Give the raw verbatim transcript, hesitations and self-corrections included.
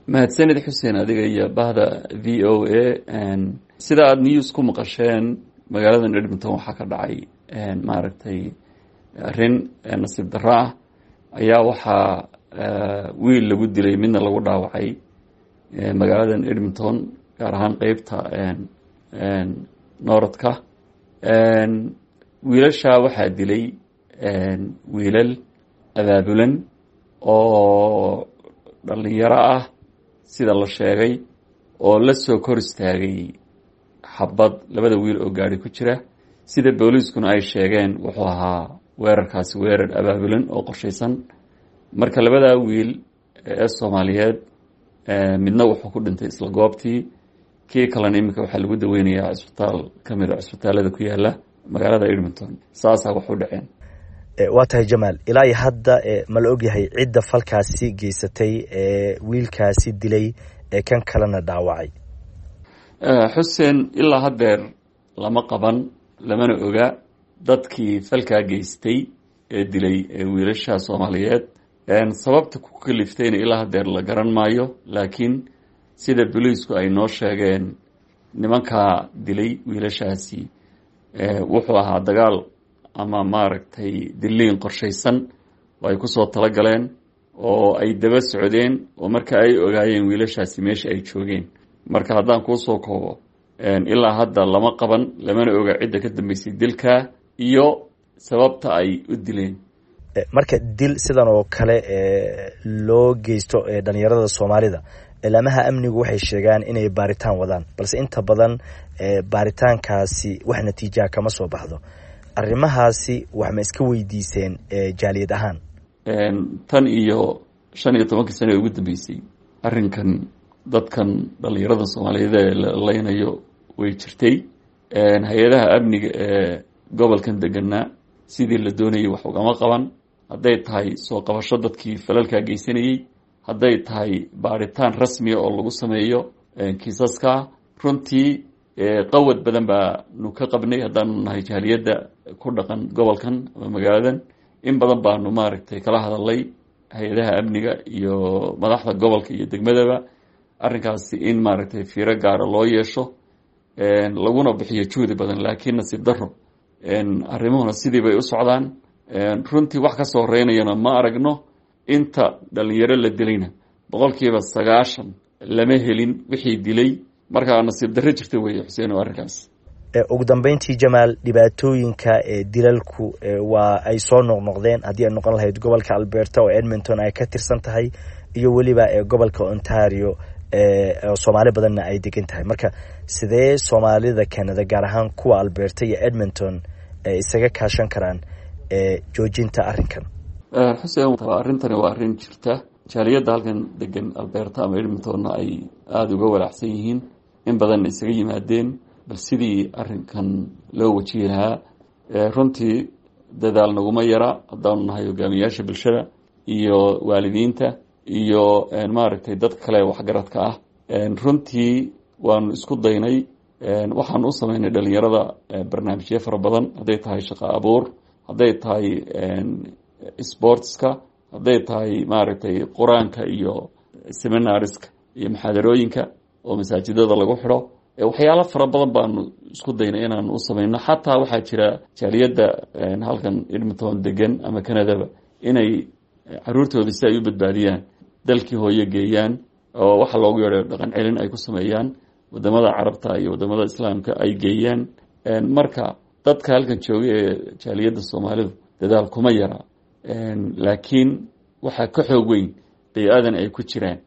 mahadsanid xuseen adiga iyo bahda v o a sida aada news ku maqasheen magaaladan Edmonton waxaa ka dhacay maaragtay arrin nasiib darro ah ayaa waxaa wiil lagu dilay midna lagu dhaawacay magaaladan Edmonton gaar ahaan qeybta nooradka wiilasha waxaa dilay wiilal abaabulan oo dhalinyaro ah sida la sheegay oo la soo kor istaagay xabad labada wiil oo gaari ku jira sida booliiskuna ay sheegeen wuxuu ahaa weerarkaasi weerar abaabulan oo qorshaysan marka labada wiil ee Soomaaliyeed midna wuxuu ku dhintay isla goobtii kii kalena imika waxaa lagu daweynayaa isbitaal kamid ah isbitaalada ku yaala magaalada Edmonton saasa wax u dhaceen waa tahay Jamaal ilaa hadda ma la ogyahay cidda falkaasi geysatay ee wiilkaasi dilay ee kan kalena dhaawacay Xuseen ilaa haddeer lama qaban lamana oga dadkii falkaa geystay ee dilay ee wiilasha Soomaaliyeed sababta ku kaliftayna ilaa haddeer la garan maayo laakiin sida booliisku ay noo sheegeen nimanka dilay wiilashaasi wuxuu ahaa dagaal ama maaragtay diliin qorshaysan oo ay ku soo tala galeen oo ay daba socdeen oo marka ay ogaayeen wiilashaasi meesha ay joogeen marka haddaan kuu soo koobo ilaa hadda lama qaban lamana oga cidda ka dambeysay dilka iyo sababta ay u dileen marka dil sidan oo kale loo geysto dhalinyarada Soomaalida ilaamaha amnigu waxay sheegaan inay baaritaan wadaan balse inta badan baaritaankaasi wax natiijo kama soo baxdo arrimahaasi wax ma iska weydiiseen jaaliyad ahaan tan iyo shan iyo toban sano ugu dambeysay arrinkan dadkan dhalinyarada Soomaaliyeed ee la leynayo way jirtay hay'adaha amniga ee gobolkan deganaa sidii la doonayay wax ugama qaban hadday tahay soo qabasho dadkii falalka geysanayay hadday tahay baaritaan rasmi ah oo lagu sameeyo kiisaska runtii qawad badan baa nu ka qabnay haddaanu nahay jaaliyadda ku dhaqan gobolkan ama magaaladan in badan baanu maaragtay kala hadalay hay-adaha amniga iyo madaxda gobolka iyo degmadaba arrinkaasi in maaragtay fiiro gaara loo yeesho laguna bixiyo juhdi badan laakiin nasiib darro arrimuhuna sidii bay u socdaan runtii wax ka soo horeynayana ma aragno inta dhalinyaro la dilayna boqolkiiba sagaashan lama helin wixii dilay markaa nasiib darro jirta weeye Xuseen oo arrinkaas ugu dambeyntii Jamaal dhibaatooyinka ee dilalku waa ay soo noqnoqdeen haddii ay noqon lahayd gobolka Alberta oo Edmonton ay ka tirsan tahay iyo weliba ee gobolka Ontario ee Soomaali badanna ay degan tahay marka sidee Soomaalida Canada gaar ahaan kuwa Alberta iyo Edmonton ay isaga kaashan karaan ee joojinta arrinkan Xuseen arrintani waa arrin jirta jaaliyadda halkan degan Alberta ama Edmonton ay aada uga walaacsan yihiin in badan isaga yimaadeen bal sidii arrinkan loo wajihi lahaa runtii dadaal naguma yara haddaanu nahay hogaamiyaasha bulshada iyo waalidiinta iyo maaragtay dad kale waxgaradka ah runtii waanu isku daynay waxaanu u sameynay dhalinyarada barnaamijyo fara badan hadday tahay shaqo abuur hadday tahay sportska hadday tahay maaragtay quraanka iyo seminariska iyo muxaadarooyinka oo masaajidada lagu xidho waxyaalo fara badan baanu isku daynay inaan u sameyno xataa waxaa jira jaaliyadda halkan Edmonton degan ama Canadaba inay caruurtooda si ay u badbaadiyaan dalkii hooyo geeyaan oo waxa loogu yeero dhaqan celin ay ku sameeyaan wadamada carabta iyo wadamada islaamka ay geeyaan marka dadka halkan jooga ee jaaliyadda Soomaalidu dadaal kuma yara laakiin waxaa ka xoog weyn bini'aadan ay ku jiraan